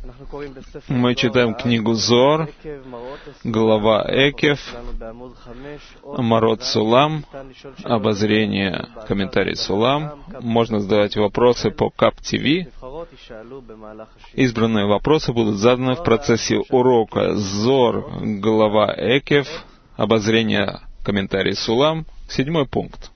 Мы читаем книгу Зоар, глава Экев, Марот Сулам, обозрение, комментарий Сулам. Можно задавать вопросы по КАП ТВ. Избранные вопросы будут заданы в процессе урока. Зоар, глава Экев, обозрение, комментарий Сулам. 7 пункт.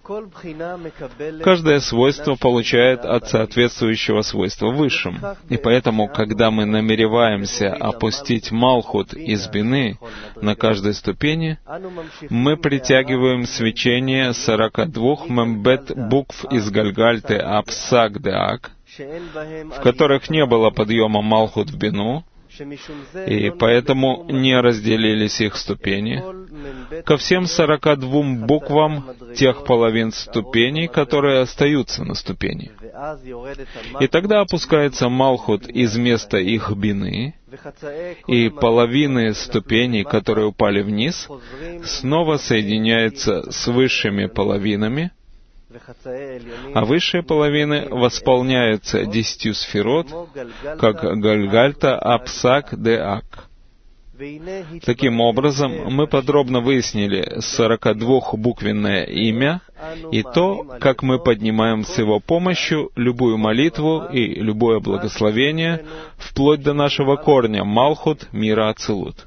Каждое свойство получает от соответствующего свойства высшим. И поэтому, когда мы намереваемся опустить Малхут из бины на каждой ступени, мы притягиваем свечение 42 мембет букв из Гальгальты Апсак Деак, в которых не было подъема Малхут в бину, и поэтому не разделились их ступени, ко всем 42 буквам тех половин ступеней, которые остаются на ступени. И тогда опускается Малхут из места их бины, и половины ступеней, которые упали вниз, снова соединяются с высшими половинами, а высшие половины восполняются 10 сферот, как Гальгальта Апсак Деак. Таким образом, мы подробно выяснили 42-буквенное имя и то, как мы поднимаем с его помощью любую молитву и любое благословение, вплоть до нашего корня Малхут мира Ацилут.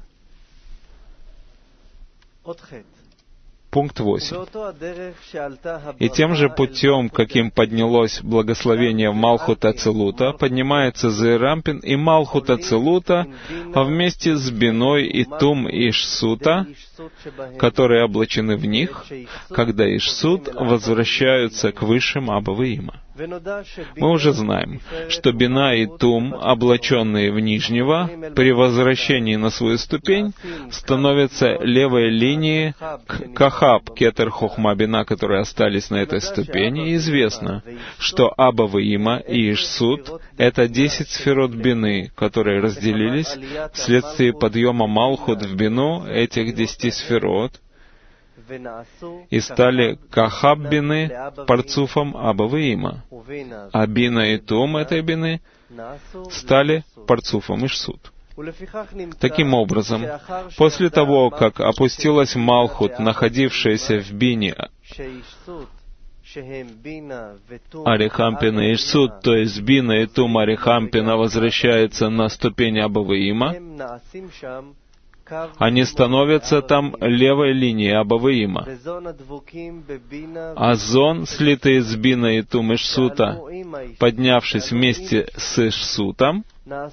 Пункт 8. И тем же путем, каким поднялось благословение в Малхут Ацилута, поднимается Зеэрампин и Малхут Ацилута вместе с Биной и Тум Ишсута, которые облачены в них, когда Ишсут возвращаются к высшим Абаваима. Мы уже знаем, что Бина и Тум, облаченные в Нижнего, при возвращении на свою ступень, становятся левой линией к Кахаб, Кетер, Хохма, Бина, которые остались на этой ступени. И известно, что Абаваима и Ишсут — это 10 сферот Бины, которые разделились вследствие подъема Малхут в Бину этих 10 сферот, и стали Кахаб Бины парцуфом Абаваима, а Бина и Тум этой Бины стали парцуфом Ишсут. Таким образом, после того, как опустилась Малхут, находившаяся в Бине, Арихампина и Ишсут, то есть Бина и Тум Арихампина, возвращается на ступень Абаваима, они становятся там левой линией Абаваима. А зон, слитый из Бина и Тум Ишсута, поднявшись вместе с Ишсутом,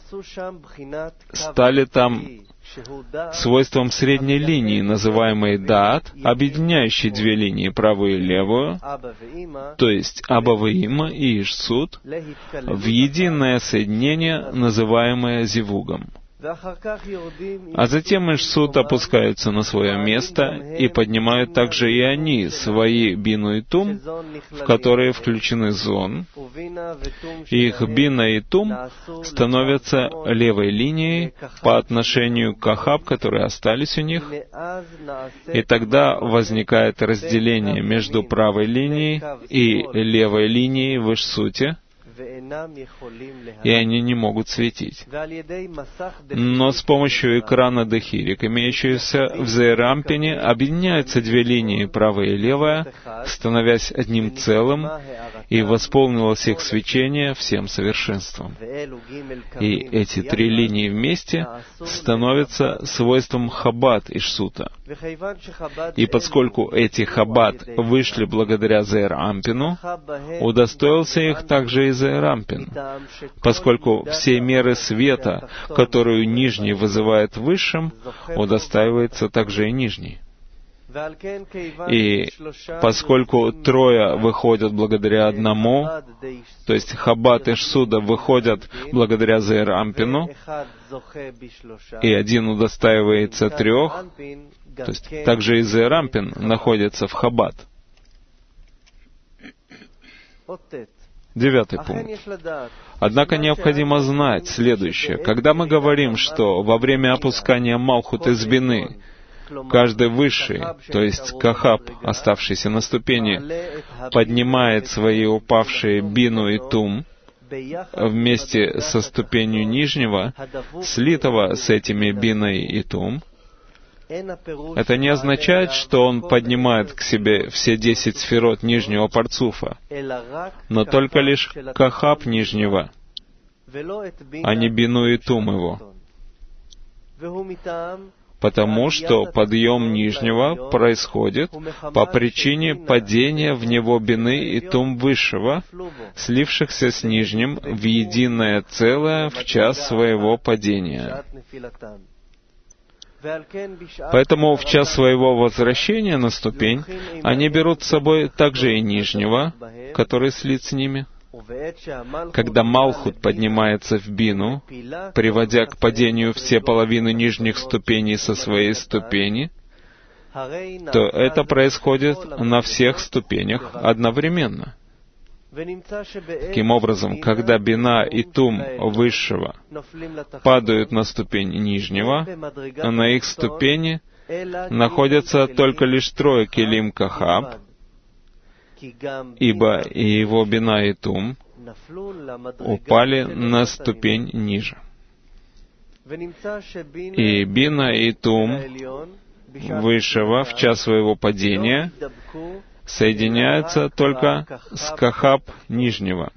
стали там свойством средней линии, называемой Даат, объединяющей две линии, правую и левую, то есть Абаваима и Ишсут, в единое соединение, называемое Зивугом. А затем Ишсут опускаются на свое место, и поднимают также и они свои Бину и Тум, в которые включены зон. Их Бина и Тум становятся левой линией по отношению к Кахаб, которые остались у них, и тогда возникает разделение между правой линией и левой линией в Ишсуте, и они не могут светить. Но с помощью экрана Дехирик, имеющегося в Зеэрампине, объединяются две линии, правая и левая, становясь одним целым, и восполнилось их свечение всем совершенством. И эти три линии вместе становятся свойством Хаббат Ишсута. И поскольку эти Хаббат вышли благодаря Зеэрампину, удостоился их также и Зеэрампин, поскольку все меры света, которую Нижний вызывает Высшим, удостаивается также и Нижний. И поскольку трое выходят благодаря одному, то есть Хаббат и Ишсуда выходят благодаря Зеэрампину, и один удостаивается трех, то есть также и Зеэрампин находится в Хаббат. 9 пункт. Однако необходимо знать следующее. Когда мы говорим, что во время опускания Малхут из Бины каждый высший, то есть Кахаб, оставшийся на ступени, поднимает свои упавшие Бину и Тум, вместе со ступенью нижнего, слитого с этими биной и тум, это не означает, что он поднимает к себе все 10 сферот нижнего парцуфа, но только лишь кахаб нижнего, а не бину и тум его. Потому что подъем нижнего происходит по причине падения в него бины и тум высшего, слившихся с нижним в единое целое в час своего падения. Поэтому в час своего возвращения на ступень они берут с собой также и нижнего, который слит с ними. Когда Малхут поднимается в бину, приводя к падению все половины нижних ступеней со своей ступени, то это происходит на всех ступенях одновременно. Таким образом, когда бина и тум высшего падают на ступень нижнего, на их ступени находятся только лишь трое келим кахаб, ибо и его бина и тум упали на ступень ниже. И бина и тум высшего в час своего падения соединяются только с кахаб нижнего.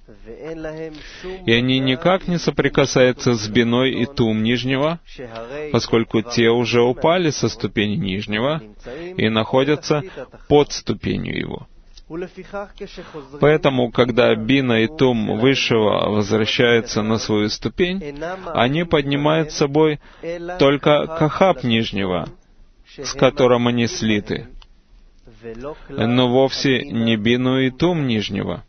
И они никак не соприкасаются с биной и тум нижнего, поскольку те уже упали со ступени нижнего и находятся под ступенью его. Поэтому, когда бина и тум высшего возвращаются на свою ступень, они поднимают с собой только кахаб нижнего, с которым они слиты, но вовсе не бину и тум нижнего.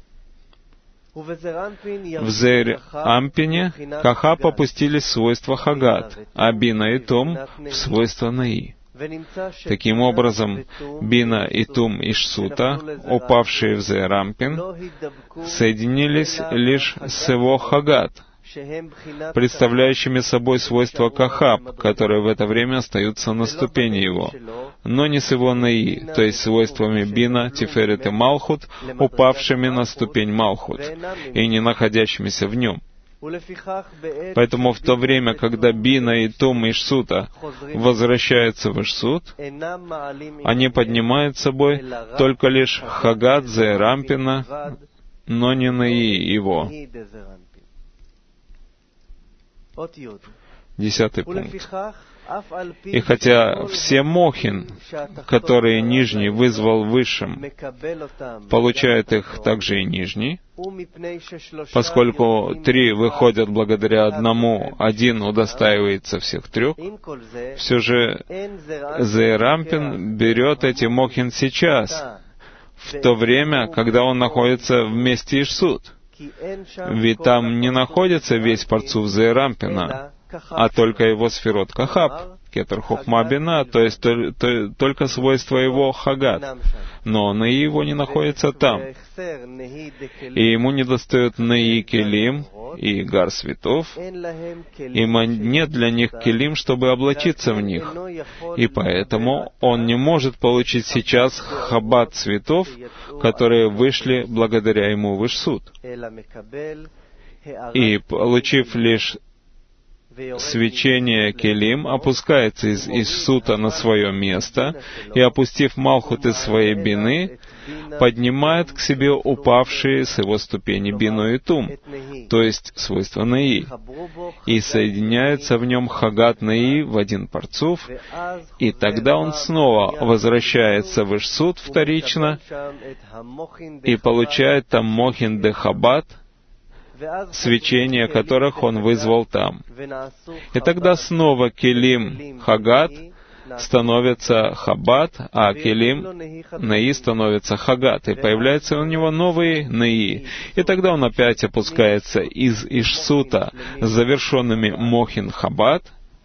В Зеэр-Ампине кахаб опустились в свойство хагат, а бина и тум в свойство наи. Таким образом, бина и тум Ишсута, упавшие в Зеэр-Ампин, соединились лишь с его хагат, представляющими собой свойства кахаб, которые в это время остаются на ступени его, но не с его наи, то есть свойствами бина, тиферет и малхут, упавшими на ступень малхут и не находящимися в нем. Поэтому в то время, когда бина и тум Ишсута возвращаются в Ишсут, они поднимают с собой только лишь хагат Зеэр-Ампина, но не наи его. 10 пункт. И хотя все мохин, которые нижний вызвал высшим, получают их также и нижний, поскольку 3 выходят благодаря одному, 1 удостаивается всех 3, все же Зеэр-Ампин берет эти мохин сейчас, в то время, когда он находится в месте Ишсут. Ведь там не находится весь парцуф Зеэр-Ампина, а только его сферот кахаб, кетер хохма бина, то есть только свойства его хагат. Но наи его не находится там. И ему недостает наи келим и гар светов, и нет для них келим, чтобы облачиться в них. И поэтому он не может получить сейчас хабат цветов, которые вышли благодаря ему в Ишсут. И, получив лишь свечение келим, опускается из Ишсута на свое место и, опустив малхут из своей бины, поднимает к себе упавшие с его ступени бину и тум, то есть свойства наи, и соединяется в нем хагат наи в один парцуф, и тогда он снова возвращается в Ишсут вторично и получает там мохин де хабат, свечение которых он вызвал там. И тогда снова келим хагат становится хабат, а келим наи становится хагат, и появляются у него новые наи. И тогда он опять опускается из Ишсута с завершенными мохин хабат.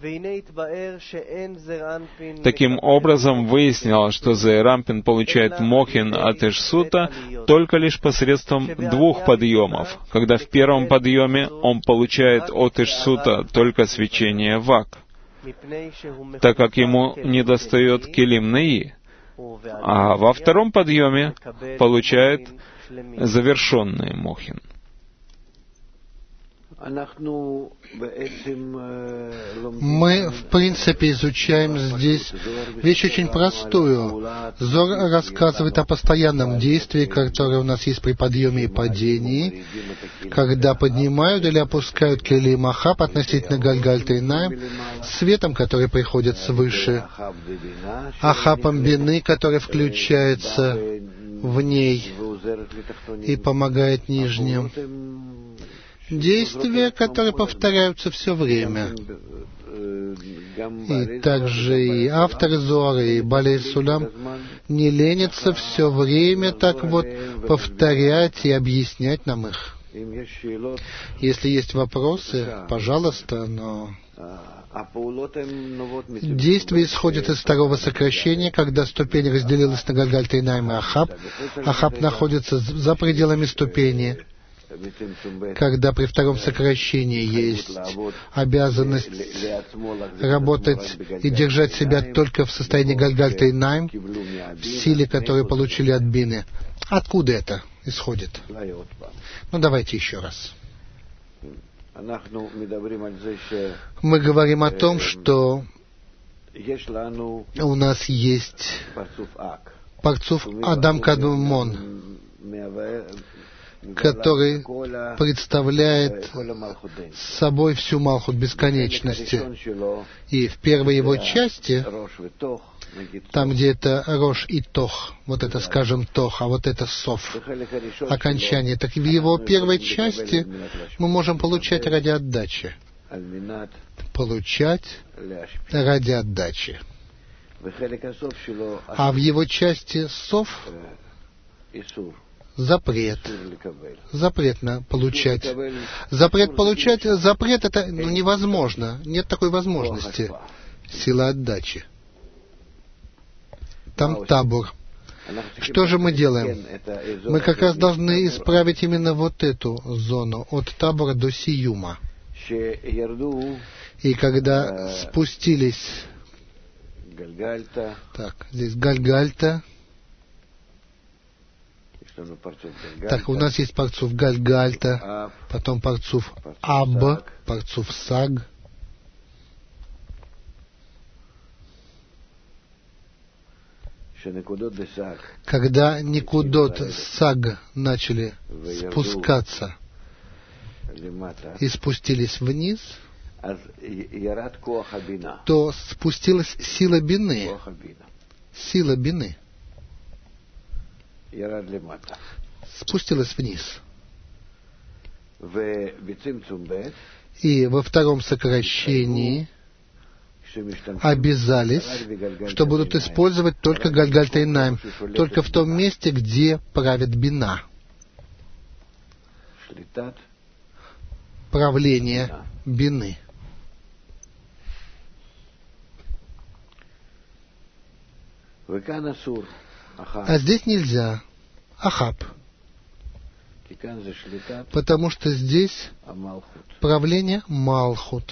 Таким образом, выяснилось, что Зеэр-Ампин получает мохин от Ишсута только лишь посредством 2 подъемов, когда в первом подъеме он получает от Ишсута только свечение вак, так как ему недостает келим наи, а во втором подъеме получает завершенный мохин. Мы, в принципе, изучаем здесь вещь очень простую. Зор рассказывает о постоянном действии, которое у нас есть при подъеме и падении, когда поднимают или опускают Келим Ахаб относительно Гальгаль-Тейнаим, светом, который приходит свыше, Ахабом Бины, который включается в ней и помогает нижним. Действия, которые повторяются все время. И также и автор Зоары, и Балей Сулам не ленятся все время так вот повторять и объяснять нам их. Если есть вопросы, пожалуйста, но действие исходит из второго сокращения, когда ступень разделилась на Гальгаль-Тейнаим и Ахаб. Ахаб находится за пределами ступени. Когда при втором сокращении есть обязанность работать и держать себя только в состоянии Гальгаль-Тейнаим, в силе, которую получили от Бины. Откуда это исходит? Ну, давайте еще раз. Мы говорим о том, что у нас есть Парцуф Адам Кадмон, который представляет собой всю Малхут бесконечности. И в первой его части, там, где это Рош и Тох, вот это, скажем, Тох, а вот это Соф, окончание, так в его первой части мы можем получать ради отдачи. Получать ради отдачи. А в его части Соф запрет. Запрет на получать. Запрет получать, запрет это невозможно. Нет такой возможности. Сила отдачи. Там табур. Что же мы делаем? Мы как раз должны исправить именно вот эту зону, от табура до сиюма. И когда спустились... Так, здесь Гальгальта. Так, у нас есть Парцуф Гальгальта, потом Парцуф Аб, Парцуф Саг. Когда Никудот Саг начали спускаться и спустились вниз, то спустилась сила Бины. Сила Бины спустилась вниз. И во втором сокращении обязались, что будут использовать только Гальгаль-Тейнаим, только в том месте, где правит Бина. Правление Бины. А здесь нельзя. Ахаб. Потому что здесь правление Малхут.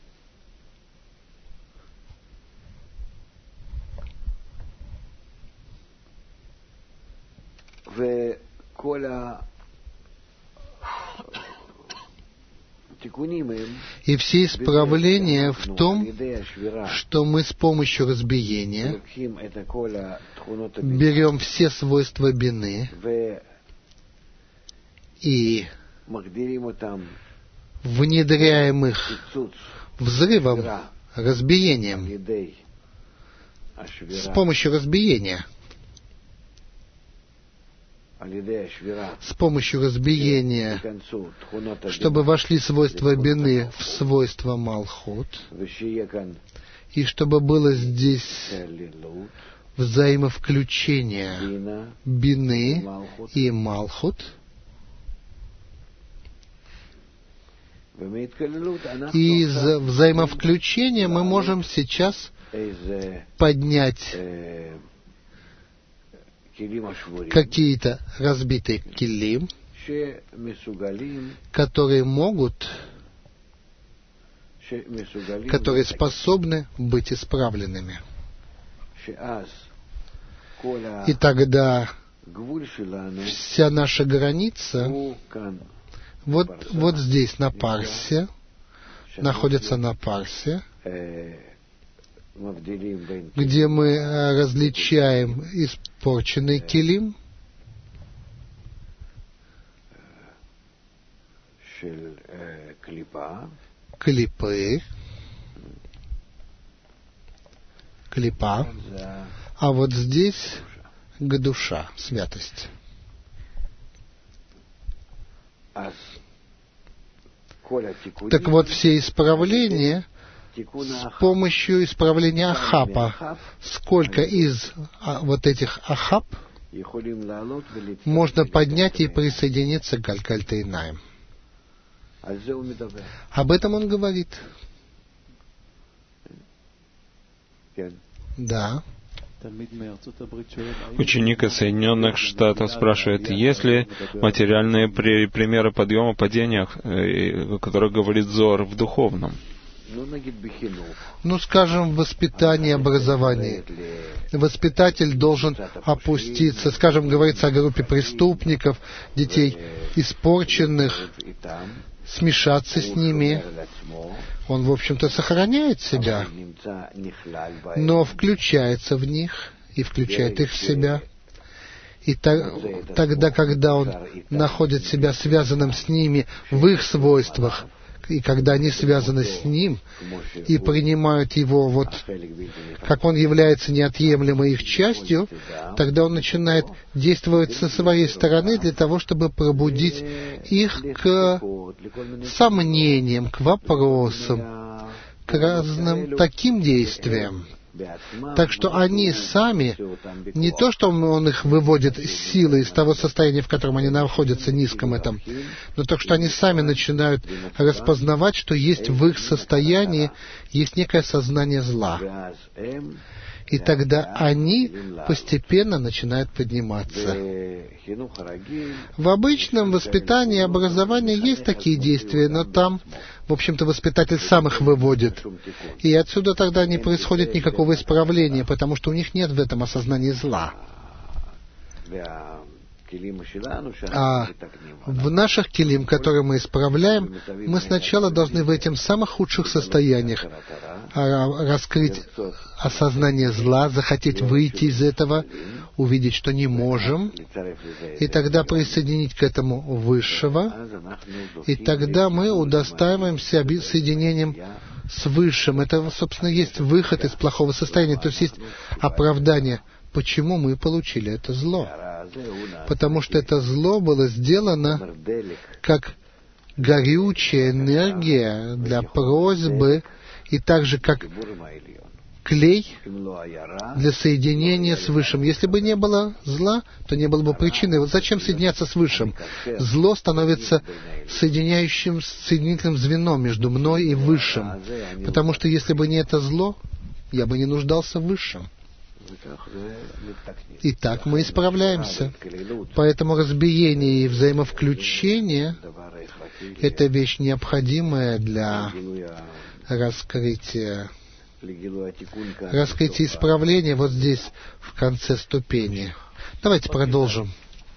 И все исправления в том, что мы с помощью разбиения берем все свойства Бины и внедряем их взрывом, разбиением, с помощью разбиения. С помощью разбиения, чтобы вошли свойства Бины в свойства Малхут, и чтобы было здесь взаимовключение Бины и Малхут, и из взаимовключения мы можем сейчас поднять какие-то разбитые килим, которые способны быть исправленными. И тогда вся наша граница Вот здесь, на парсе, находится на парсе, где мы различаем испорченный килим, клипа, а вот здесь гдуша, святость. Так вот, все исправления с помощью исправления Ахапа. Сколько из вот этих Ахап можно поднять и присоединиться к Галькальтейнаим? Об этом он говорит. Да. Ученик из Соединенных Штатов спрашивает, есть ли материальные примеры подъема, падения, о которых говорит Зоар, в духовном? Ну, скажем, в воспитании, образовании. Воспитатель должен опуститься, скажем, говорится о группе преступников, детей испорченных, смешаться с ними. Он, в общем-то, сохраняет себя, но включается в них и включает их в себя. И тогда, когда он находит себя связанным с ними в их свойствах, и когда они связаны с ним и принимают его, вот, как он является неотъемлемой их частью, тогда он начинает действовать со своей стороны для того, чтобы пробудить их к сомнениям, к вопросам, к разным таким действиям. Так что они сами, не то, что он их выводит с силы из того состояния, в котором они находятся, низком этом, но то, что они сами начинают распознавать, что есть в их состоянии, есть некое сознание зла. И тогда они постепенно начинают подниматься. В обычном воспитании и образовании есть такие действия, но там, в общем-то, воспитатель сам их выводит. И отсюда тогда не происходит никакого исправления, потому что у них нет в этом осознания зла. А в наших килим, которые мы исправляем, мы сначала должны в этих самых худших состояниях раскрыть осознание зла, захотеть выйти из этого, увидеть, что не можем, и тогда присоединить к этому Высшего, и тогда мы удостаиваемся соединением с Высшим. Это, собственно, есть выход из плохого состояния, то есть есть оправдание, почему мы получили это зло. Потому что это зло было сделано как горючая энергия для просьбы, и также как клей для соединения с Высшим. Если бы не было зла, то не было бы причины. Вот зачем соединяться с Высшим? Зло становится соединительным звеном между мной и Высшим. Потому что если бы не это зло, я бы не нуждался в Высшем. И так мы исправляемся. Поэтому разбиение и взаимовключение — это вещь необходимая для раскрытия исправления вот здесь, в конце ступени. Давайте продолжим.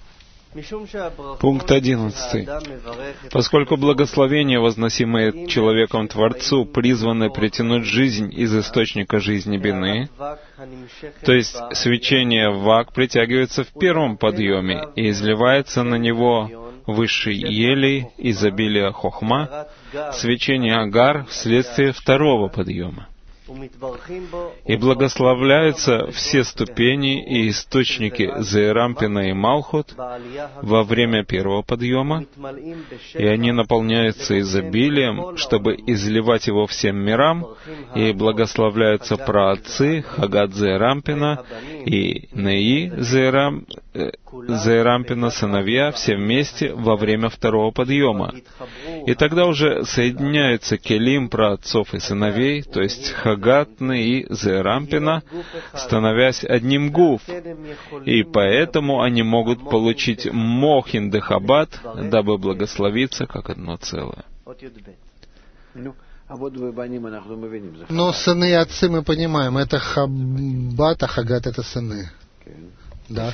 Пункт 11. Поскольку благословения, возносимые человеком Творцу, призваны притянуть жизнь из источника жизни Бины, то есть свечение Вак притягивается в первом подъеме и изливается на него высший елей, изобилие Хохма, свечение Агар вследствие второго подъема. И благословляются все ступени и источники Зеэрампина и Малхут во время первого подъема, и они наполняются изобилием, чтобы изливать его всем мирам, и благословляются праотцы Хагат Зеэрампина и Неи Зеэрампина, сыновья, все вместе во время второго подъема. И тогда уже соединяются келим праотцов и сыновей, то есть Хагат, Неи, Зеэрампина, становясь одним гуф, и поэтому они могут получить Мохин Дехабад, дабы благословиться как одно целое. Но сыны и отцы мы понимаем, это Хаббат, а Хагат — это сыны. Да.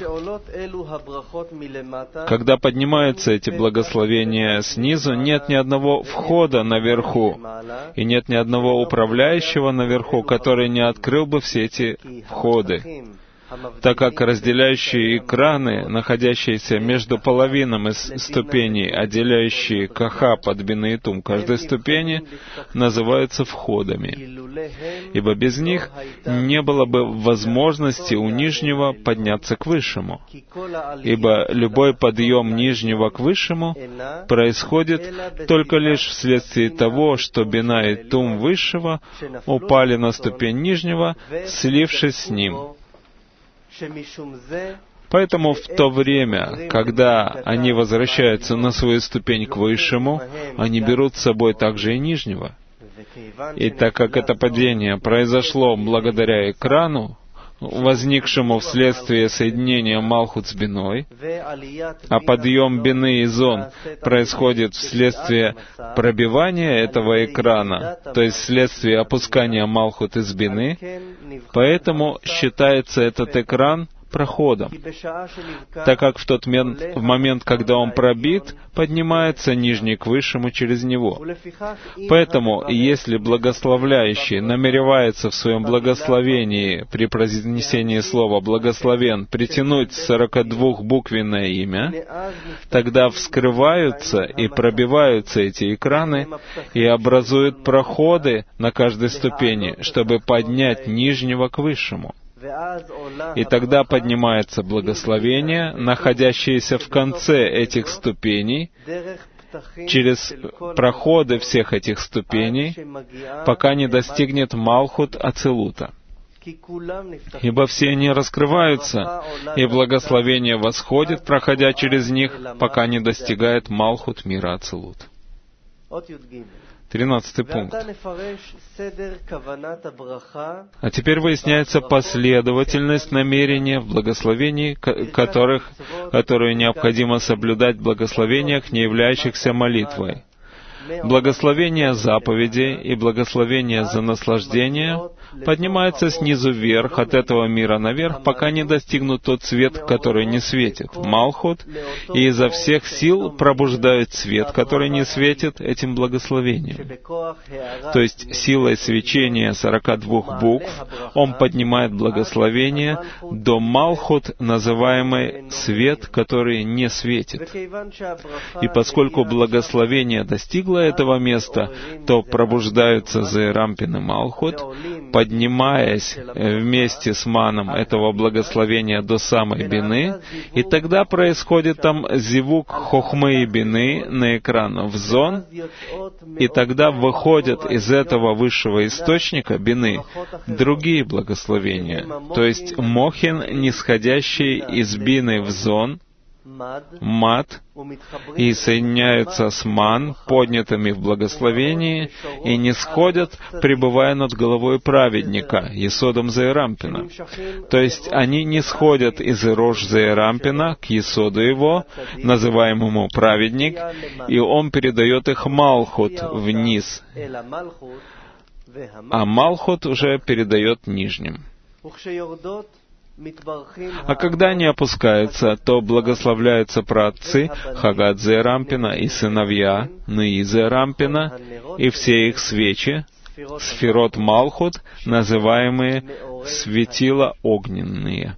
Когда поднимаются эти благословения снизу, нет ни одного входа наверху, и нет ни одного управляющего наверху, который не открыл бы все эти входы, так как разделяющие экраны, находящиеся между половинами ступеней, отделяющие кахап от бины и тум каждой ступени, называются входами. Ибо без них не было бы возможности у нижнего подняться к высшему. Ибо любой подъем нижнего к высшему происходит только лишь вследствие того, что бина и тум высшего упали на ступень нижнего, слившись с ним. Поэтому в то время, когда они возвращаются на свою ступень к высшему, они берут с собой также и нижнего. И так как это падение произошло благодаря экрану, возникшему вследствие соединения Малхут с биной, а подъем бины и зон происходит вследствие пробивания этого экрана, то есть вследствие опускания Малхут из бины, поэтому считается этот экран проходом, так как в тот момент, когда он пробит, поднимается нижний к высшему через него. Поэтому, если благословляющий намеревается в своем благословении при произнесении слова «благословен» притянуть 42-буквенное имя, тогда вскрываются и пробиваются эти экраны и образуют проходы на каждой ступени, чтобы поднять нижнего к высшему. И тогда поднимается благословение, находящееся в конце этих ступеней, через проходы всех этих ступеней, пока не достигнет Малхут Ацилута. Ибо все они раскрываются, и благословение восходит, проходя через них, пока не достигает Малхут мира Ацилут. 13 пункт. А теперь выясняется последовательность намерения в благословении, которую необходимо соблюдать в благословениях, не являющихся молитвой. Благословение заповедей и благословение за наслаждение поднимаются снизу вверх, от этого мира наверх, пока не достигнут тот свет, который не светит, Малхут, и изо всех сил пробуждают свет, который не светит, этим благословением. То есть силой свечения 42 букв он поднимает благословение до Малхут, называемый свет, который не светит. И поскольку благословение достигло этого места, то пробуждаются Зеэрампин и Малхут, поднимаясь вместе с маном этого благословения до самой бины, и тогда происходит там зивук хохмы и бины на экран в зон, и тогда выходят из этого высшего источника бины другие благословения, то есть мохин, нисходящий из бины в зон, мад, и соединяются с ман, поднятыми в благословении, и нисходят, пребывая над головой праведника, Есодом Зеэрампина. То есть они нисходят из Ирош Зеэрампина к Есоду его, называемому праведник, и он передает их Малхут вниз, а Малхут уже передает нижним. А когда они опускаются, то благословляются праотцы Хагат Зеэрампина и сыновья Неи Зеэрампина и все их свечи, сферот Малхут, называемые светила огненные.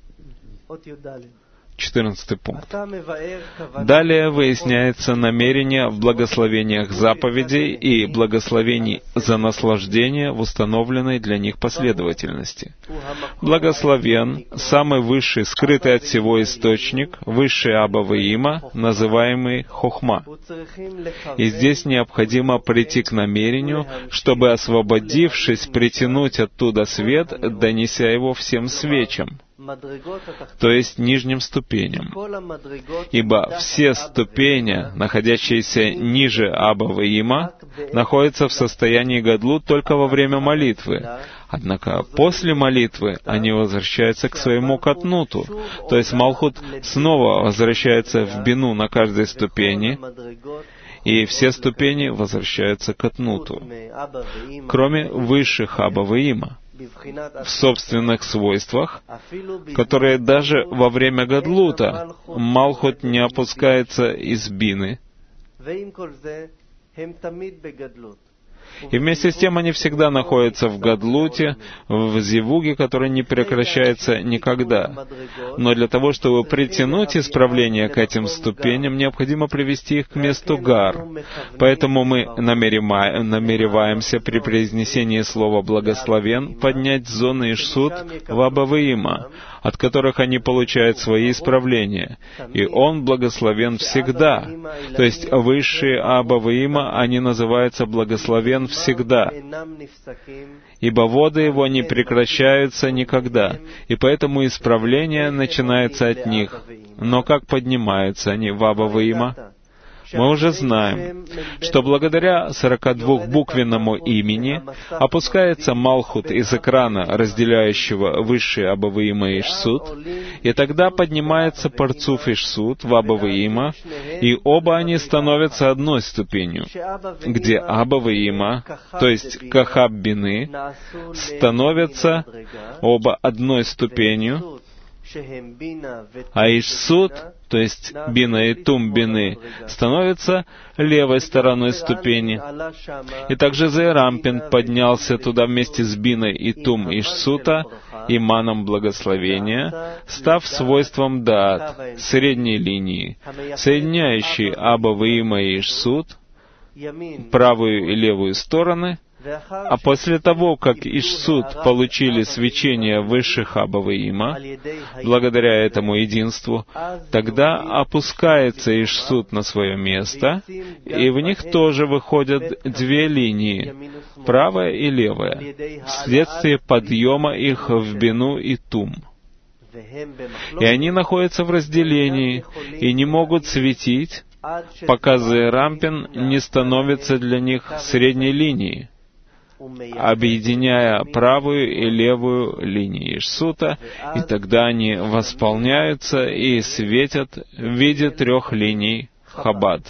14 пункт. Далее выясняется намерение в благословениях заповедей и благословений за наслаждение в установленной для них последовательности. Благословен самый высший, скрытый от всего источник, высший Аба Ваима, называемый Хохма. И здесь необходимо прийти к намерению, чтобы, освободившись, притянуть оттуда свет, донеся его всем свечам, то есть нижним ступеням. Ибо все ступени, находящиеся ниже Аба Ваима, находятся в состоянии гадлут только во время молитвы. Однако после молитвы они возвращаются к своему катнуту, то есть Малхут снова возвращается в бину на каждой ступени, и все ступени возвращаются к катнуту, кроме высших Аба Ваима. в собственных свойствах, которые даже во время гадлута Малхут не опускается из бины. И вместе с тем они всегда находятся в гадлуте, в зивуге, который не прекращается никогда. Но для того, чтобы притянуть исправление к этим ступеням, необходимо привести их к месту гар. Поэтому мы намереваемся при произнесении слова «благословен» поднять зоны Ишсут в Абаваима, от которых они получают свои исправления. И Он благословен всегда. То есть высшие Абаваима, они называются благословен всегда. Ибо воды Его не прекращаются никогда, и поэтому исправление начинается от них. Но как поднимаются они в Абаваима? Мы уже знаем, что благодаря 42-буквенному имени опускается Малхут из экрана, разделяющего высшие Абаваима и Ишсут, и тогда поднимается Парцуф Ишсут в Абаваима, и оба они становятся одной ступенью, где Абаваима, то есть Кахаб Бины, становятся оба одной ступенью, а Ишсут, то есть Бина и Тум Бины, становятся левой стороной ступени. И также Зерампин поднялся туда вместе с Биной и Тум Ишсута, иманом благословения, став свойством Даат, средней линии, соединяющей Абаваима и Ишсут, правую и левую стороны. А после того, как Ишсут получили свечение высших Абаваима, благодаря этому единству, тогда опускается Ишсут на свое место, и в них тоже выходят две линии, правая и левая, вследствие подъема их в Бину и Тум. И они находятся в разделении и не могут светить, пока Зерампин не становится для них средней линией, объединяя правую и левую линии Ишсута, и тогда они восполняются и светят в виде трех линий Хабад.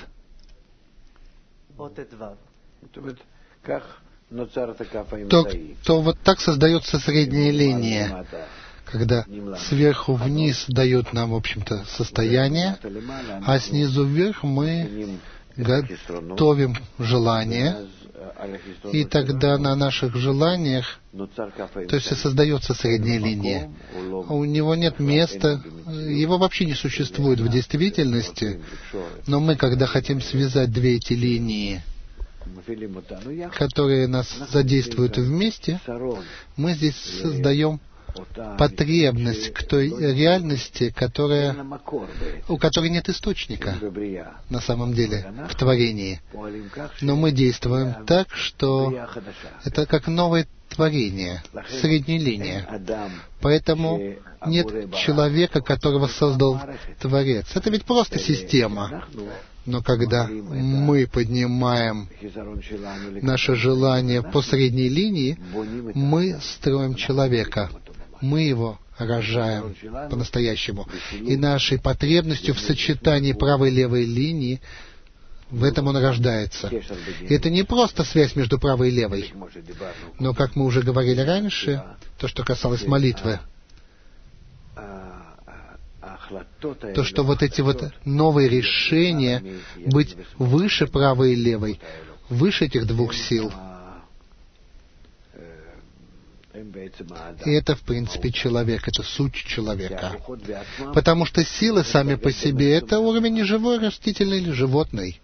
То вот так создается средняя линия, когда сверху вниз дают нам, в общем-то, состояние, а снизу вверх мы готовим желание, и тогда на наших желаниях, то есть создается средняя линия. У него нет места, его вообще не существует в действительности, но мы, когда хотим связать две эти линии, которые нас задействуют вместе, мы здесь создаем потребность к той реальности, у которой нет источника на самом деле в творении. Но мы действуем так, что это как новое творение, средняя линия. Поэтому нет человека, которого создал Творец. Это ведь просто система. Но когда мы поднимаем наше желание по средней линии, мы строим человека. Мы его рожаем по-настоящему. И нашей потребностью в сочетании правой и левой линии, в этом он рождается. И это не просто связь между правой и левой, но, как мы уже говорили раньше, то, что касалось молитвы, то, что вот эти вот новые решения быть выше правой и левой, выше этих двух сил, и это, в принципе, человек, это суть человека. Потому что силы сами по себе — это уровень не живой, растительный или животный.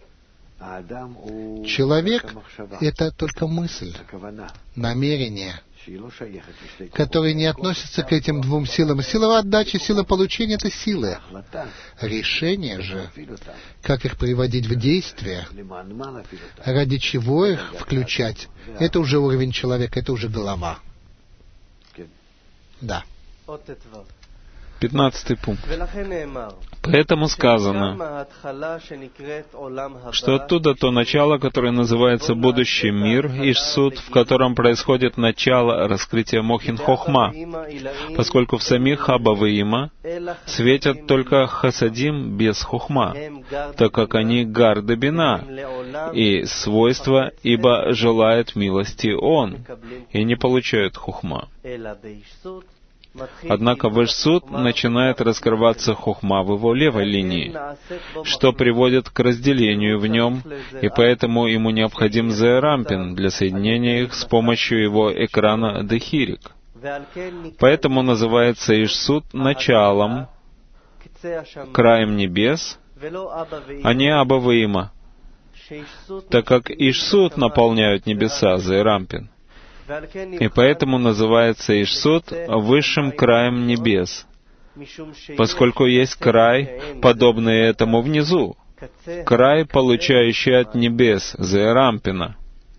Человек — это только мысль, намерение, которые не относятся к этим двум силам. Сила отдачи, сила получения — это силы. Решение же, как их приводить в действие, ради чего их включать, это уже уровень человека, это уже голова. Да. 15-й пункт. Поэтому сказано, что оттуда то начало, которое называется будущий мир, Иш-Суд, в котором происходит начало раскрытия Мохин-Хохма, поскольку в самих Аба ве-Има светят только Хасадим без Хохма, так как они Гар-де Бина, и свойства, ибо желает милости Он, и не получают Хохма. Однако в Иш-Суд начинает раскрываться хохма в его левой линии, что приводит к разделению в нем, и поэтому ему необходим Зерампин для соединения их с помощью его экрана Дехирик. Поэтому называется Иш-Суд началом, краем небес, а не Аба ве-Има, так как Иш-Суд наполняют небеса Зерампин. И поэтому называется Иш-Суд высшим краем небес, поскольку есть край, подобный этому внизу, край, получающий от небес Зерампина.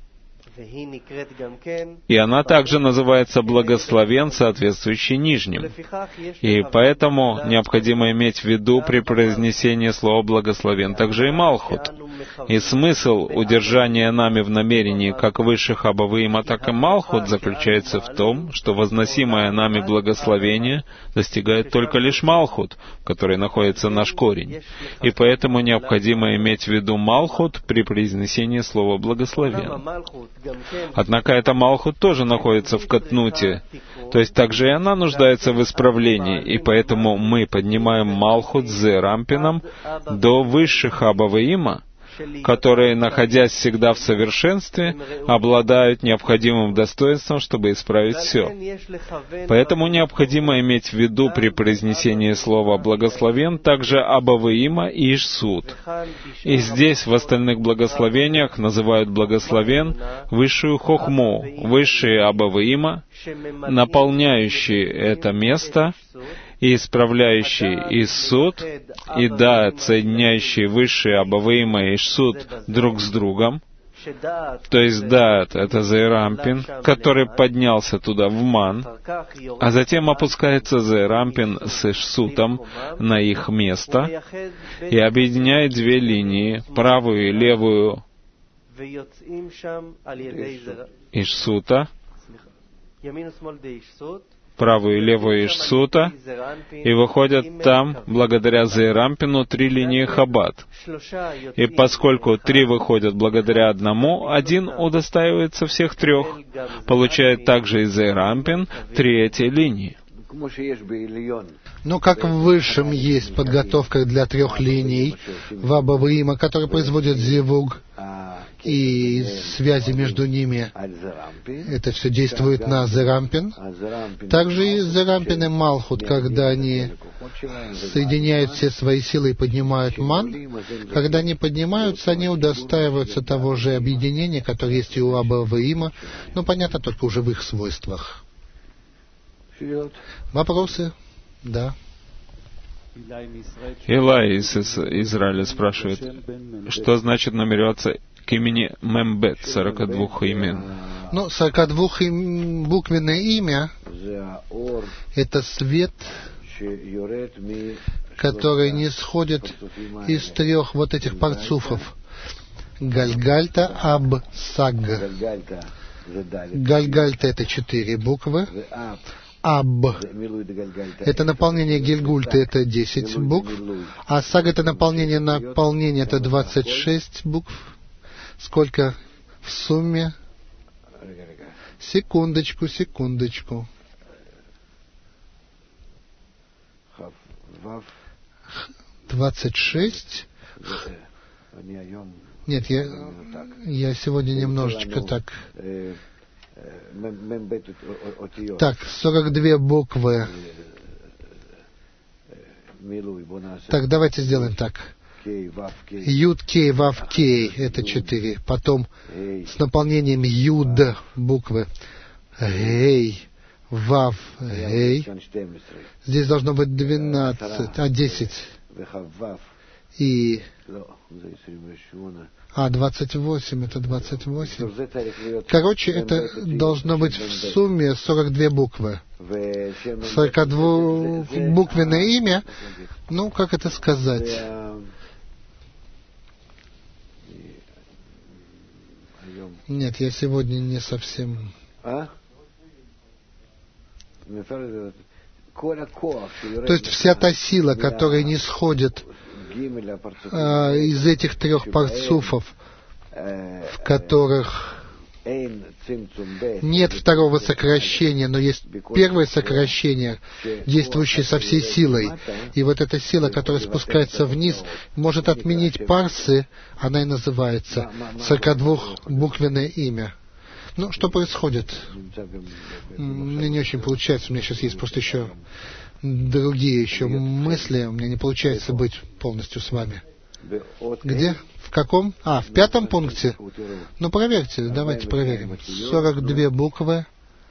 И она также называется благословен, соответствующий нижним. И поэтому необходимо иметь в виду при произнесении слова «благословен» также и Малхут. И смысл удержания нами в намерении как высших Аба ве-Има, так и Малхут заключается в том, что возносимое нами благословение достигает только лишь Малхут, в которой находится наш корень. И поэтому необходимо иметь в виду Малхут при произнесении слова «благословен». Однако эта Малхут тоже находится в Катнуте, то есть также и она нуждается в исправлении, и поэтому мы поднимаем Малхут с Зерампином до высших Аба ве-Има, которые, находясь всегда в совершенстве, обладают необходимым достоинством, чтобы исправить все. Поэтому необходимо иметь в виду при произнесении слова «благословен» также Аба ве-Има и Иш-Суд. И здесь, в остальных благословениях, называют благословен высшую хохму, высшие Аба ве-Има, наполняющие это место, и исправляющий Иш-Суд, и Даат, соединяющий высшие Аба ве-Има и Иш-Суд друг с другом, то есть Даат — это Зерампин, который поднялся туда в Ман, а затем опускается Зерампин с Иш-Сутом на их место и объединяет две линии, правую и левую Иш-Сута, правую и левую Иш-Сута, и выходят там, благодаря Зерампину, 3 линии Хаббат. И поскольку 3 выходят благодаря одному, один удостаивается всех 3, получает также и Зерампин 3 линии. Но как в высшем есть подготовка для 3 линий в Аба ве-Има, которые производят зивуг, и связи между ними, это все действует на Зерампин. Также и Зерампин и Малхут, когда они соединяют все свои силы и поднимают Ман, когда они поднимаются, они удостаиваются того же объединения, которое есть и у Аба ве-Има, но понятно, только уже в их свойствах. Вопросы? Да. Илай из Израиля спрашивает, что значит намереваться к имени Мембет, 42 имен? Ну, 42-буквенное имя — это свет, который не сходит из 3 вот этих парцуфов. Гальгальта, Аб, Саг. Гальгальта — это 4 буквы. Аб — это наполнение Гильгульта, это 10 букв. А Саг — это наполнение, это 26 букв. Сколько в сумме? Секундочку. 26? Нет, я сегодня немножечко так. Так, 42 буквы. Так, давайте сделаем так. Юд, Кей, Вав, Кей — это 4. Потом с наполнением Юд буквы. Гей, Вав, Гей. Здесь должно быть 12, 10. И 28, это 28. Короче, это должно быть в сумме 42 буквы. 42-буквенное имя, ну, как это сказать? Нет, я сегодня не совсем... То есть вся та сила, которая не сходит из этих трех парцуфов, в которых нет второго сокращения, но есть первое сокращение, действующее со всей силой. И вот эта сила, которая спускается вниз, может отменить парсы, она и называется 42-буквенное имя. Ну, что происходит? Мне не очень получается, у меня сейчас есть просто еще другие еще мысли, у меня не получается быть полностью с вами. Где? В каком? В 5 пункте. Ну, проверьте, давайте проверим. 42 буквы.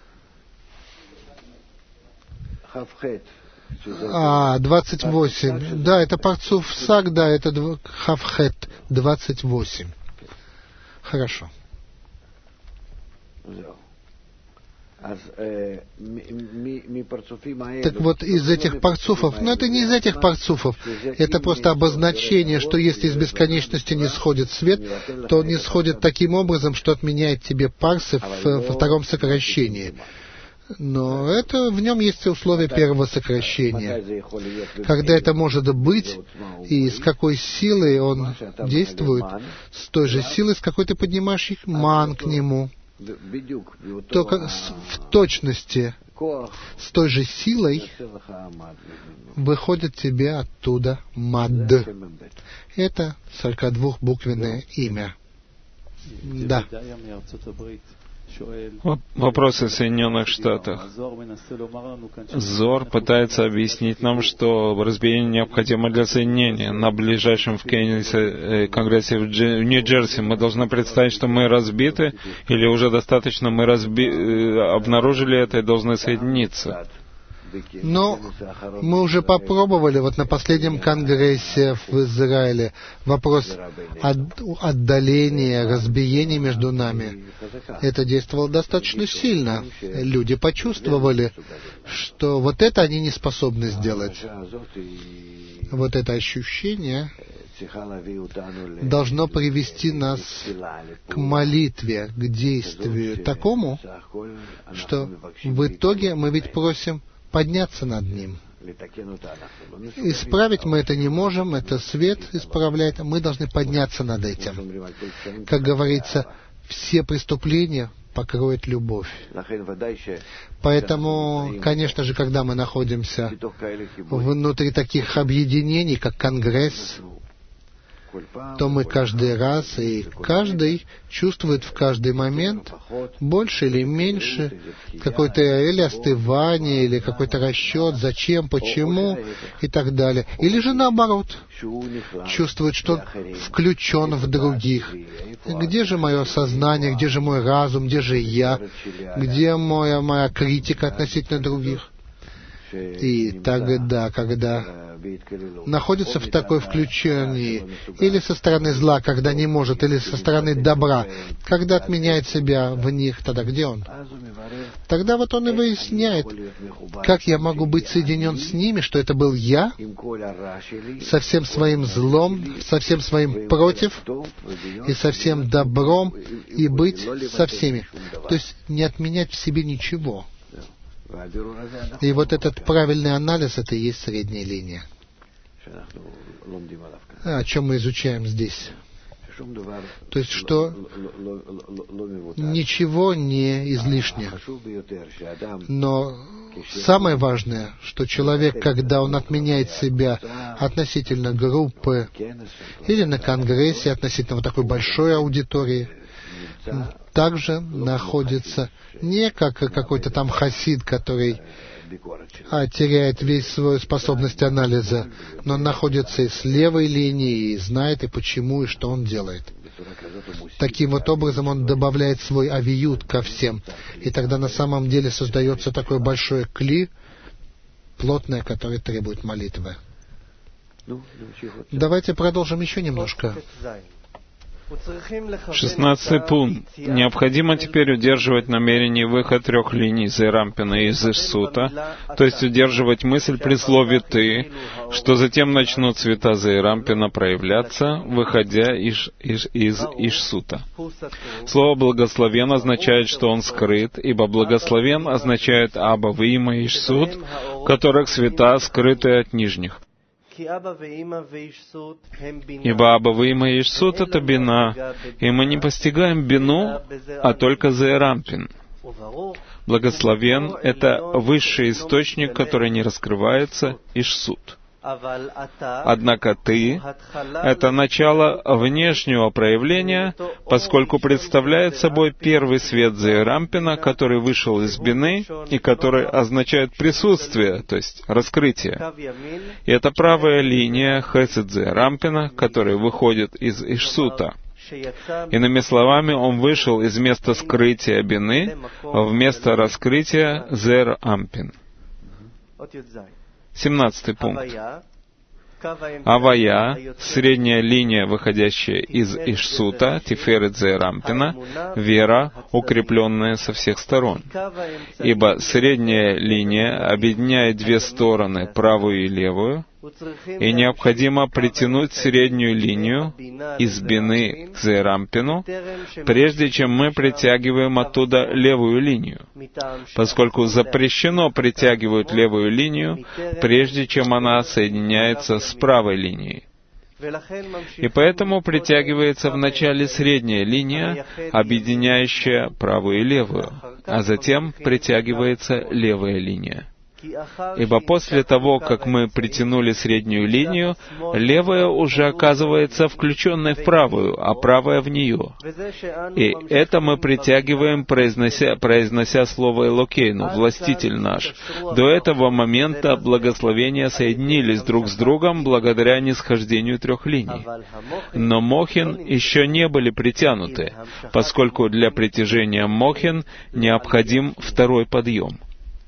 28. Да, это парцуф сак, да, это хавхет, 28. Хорошо. Так вот, из этих парцуфов, но это не из этих парцуфов, это просто обозначение, что если из бесконечности не сходит свет, то он не сходит таким образом, что отменяет тебе парсы во втором сокращении. Но это в нем есть условие первого сокращения. Когда это может быть, и с какой силой он действует, с той же силой, с какой ты поднимаешь их ман к нему. Только в точности, с той же силой выходит тебе оттуда мад. Это 42-буквенное имя. Да. Вопрос из Соединенных Штатов. Зор пытается объяснить нам, что разбиение необходимо для соединения. На ближайшем в Конгрессе в Нью-Джерси мы должны представить, что мы разбиты, или уже достаточно мы обнаружили это и должны соединиться. Но мы уже попробовали, вот на последнем конгрессе в Израиле, вопрос отдаления, разбиения между нами. Это действовало достаточно сильно. Люди почувствовали, что вот это они не способны сделать. Вот это ощущение должно привести нас к молитве, к действию такому, что в итоге мы ведь просим подняться над ним. Исправить мы это не можем, это свет исправляет, мы должны подняться над этим. Как говорится, все преступления покроет любовь. Поэтому, конечно же, когда мы находимся внутри таких объединений, как Конгресс, то мы каждый раз, и каждый чувствует в каждый момент больше или меньше какое-то или остывание, или какой-то расчет, зачем, почему и так далее. Или же наоборот, чувствует, что он включен в других. Где же мое сознание, где же мой разум, где же я, где моя критика относительно других? И тогда, когда находится в такой включении, или со стороны зла, когда не может, или со стороны добра, когда отменяет себя в них, тогда где он? Тогда вот он и выясняет, как я могу быть соединен с ними, что это был я, со всем своим злом, со всем своим против, и со всем добром, и быть со всеми. То есть не отменять в себе ничего. И вот этот правильный анализ, это и есть средняя линия. О чем мы изучаем здесь. То есть, что ничего не излишне. Но самое важное, что человек, когда он отменяет себя относительно группы или на конгрессе, относительно вот такой большой аудитории, также находится не как какой-то там хасид, который теряет весь свою способность анализа, но он находится и с левой линии, и знает, и почему, и что он делает. Таким вот образом он добавляет свой авиют ко всем. И тогда на самом деле создается такое большое кли, плотное, которое требует молитвы. Давайте продолжим еще немножко. 16 пункт. Необходимо теперь удерживать намерение выхода 3 линий Зерампина из Ишсута, то есть удерживать мысль при слове «ты», что затем начнут цвета Зерампина проявляться, выходя из Ишсута. Слово «благословен» означает, что он скрыт, ибо «благословен» означает «аба вима Ишсут», в которых цвета скрыты от нижних. Ибо Аба Вима и Ишсут — это бина, и мы не постигаем бину, а только Зерампин. Благословен — это высший источник, который не раскрывается, Ишсут. Однако ты — это начало внешнего проявления, поскольку представляет собой первый свет Зерампина, который вышел из бины и который означает присутствие, то есть раскрытие. И это правая линия Хесед Зерампина, который выходит из Ишсута. Иными словами, он вышел из места скрытия бины в место раскрытия Зерампин. 17 пункт. Авая, средняя линия, выходящая из Ишсута, Тиферет Зерампина, вера, укрепленная со всех сторон. Ибо средняя линия объединяет две стороны, правую и левую, и необходимо притянуть среднюю линию из бины к Зерампину, прежде чем мы притягиваем оттуда левую линию, поскольку запрещено притягивать левую линию, прежде чем она соединяется с правой линией. И поэтому притягивается вначале средняя линия, объединяющая правую и левую, а затем притягивается левая линия. Ибо после того, как мы притянули среднюю линию, левая уже оказывается включенной в правую, а правая в нее. И это мы притягиваем, произнося слово Элокейну, властитель наш. До этого момента благословения соединились друг с другом благодаря нисхождению 3 линий. Но Мохин еще не были притянуты, поскольку для притяжения Мохин необходим второй подъем.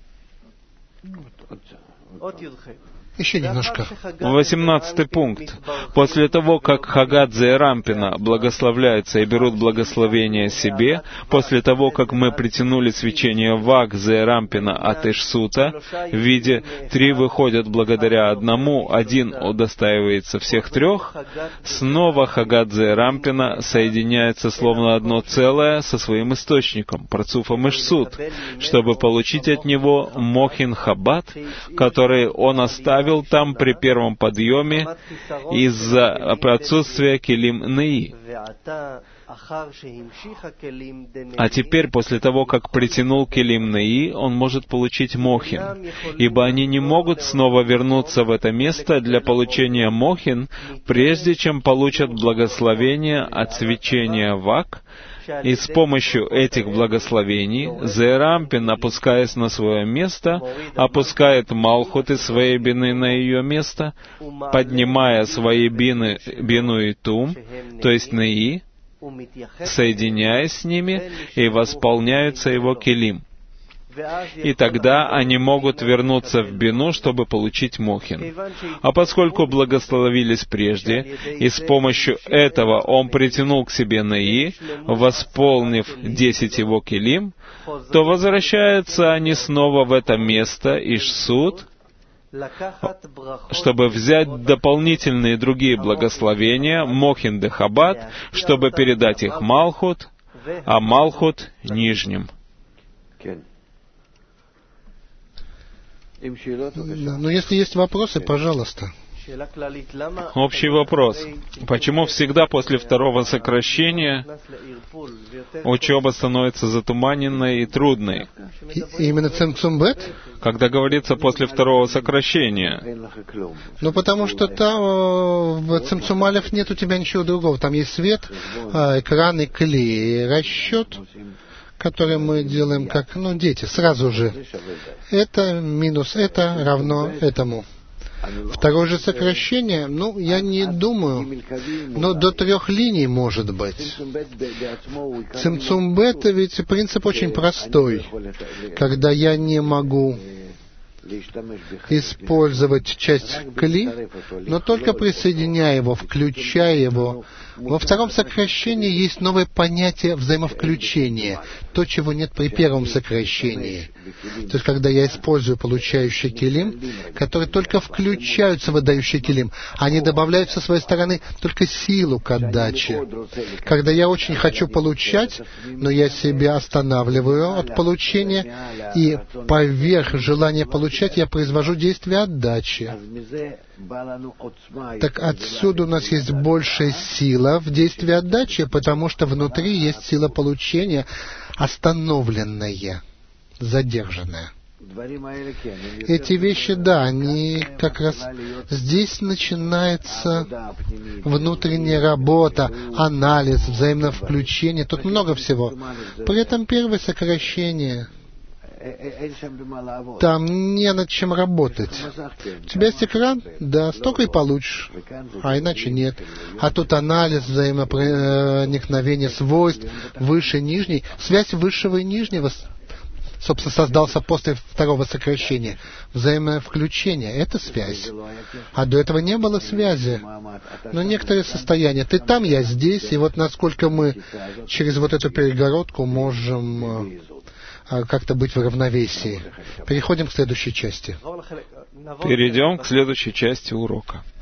Еще немножко. 18 пункт. После того, как Хагат Зерампина благословляются и берут благословение себе, после того, как мы притянули свечение Вак Зерампина от Ишсута, в виде 3 выходят благодаря одному, 1 удостаивается всех 3, снова Хагат Зерампина соединяется словно одно целое со своим источником, парцуфом Ишсут, чтобы получить от него Мохин Хаббат, который он оставил там при первом подъеме из-за отсутствия Келим Неи. А теперь, после того, как притянул Келим Неи, он может получить Мохин, ибо они не могут снова вернуться в это место для получения Мохин, прежде чем получат благословение от свечения Вак. И с помощью этих благословений Зерампин, опускаясь на свое место, опускает Малхут из своей бины на ее место, поднимая свои бину и тум, то есть Неи, соединяясь с ними, и восполняются его келим. И тогда они могут вернуться в бину, чтобы получить Мохин. А поскольку благословились прежде, и с помощью этого он притянул к себе Неи, восполнив 10 его келим, то возвращаются они снова в это место, Ишсут, чтобы взять дополнительные другие благословения, Мохин де Хаббат, чтобы передать их Малхут, а Малхут — нижним. Но если есть вопросы, пожалуйста. Общий вопрос. Почему всегда после второго сокращения учеба становится затуманенной и трудной? Именно Цимцум Бет? Когда говорится после второго сокращения. Ну, потому что там в Цимцум Алеф нет у тебя ничего другого. Там есть свет, экран и клей, расчет, который мы делаем как, дети, сразу же. Это минус это равно этому. Второе же сокращение, я не думаю, но до 3 линий может быть. Цимцум Бет, ведь принцип очень простой. Когда я не могу использовать часть кли, но только присоединяя его, включая его. Во втором сокращении есть новое понятие взаимовключения, то, чего нет при первом сокращении. То есть, когда я использую получающий килим, которые только включаются в отдающий килим, они добавляют со своей стороны только силу к отдаче. Когда я очень хочу получать, но я себя останавливаю от получения, и поверх желания получать я произвожу действие отдачи. Так отсюда у нас есть большая сила в действии отдачи, потому что внутри есть сила получения, остановленная, задержанная. Эти вещи, да, они как раз здесь начинается внутренняя работа, анализ, взаимное включение, тут много всего. При этом первое сокращение, там не над чем работать. У тебя есть экран? Да, столько и получишь. А иначе нет. А тут анализ, взаимопроникновение свойств, выше, нижний. Связь высшего и нижнего, собственно, создался после второго сокращения. Взаимное включение — это связь. А до этого не было связи. Но некоторые состояния. Ты там, я здесь, и вот насколько мы через вот эту перегородку можем как-то быть в равновесии. Переходим к следующей части. Перейдем к следующей части урока.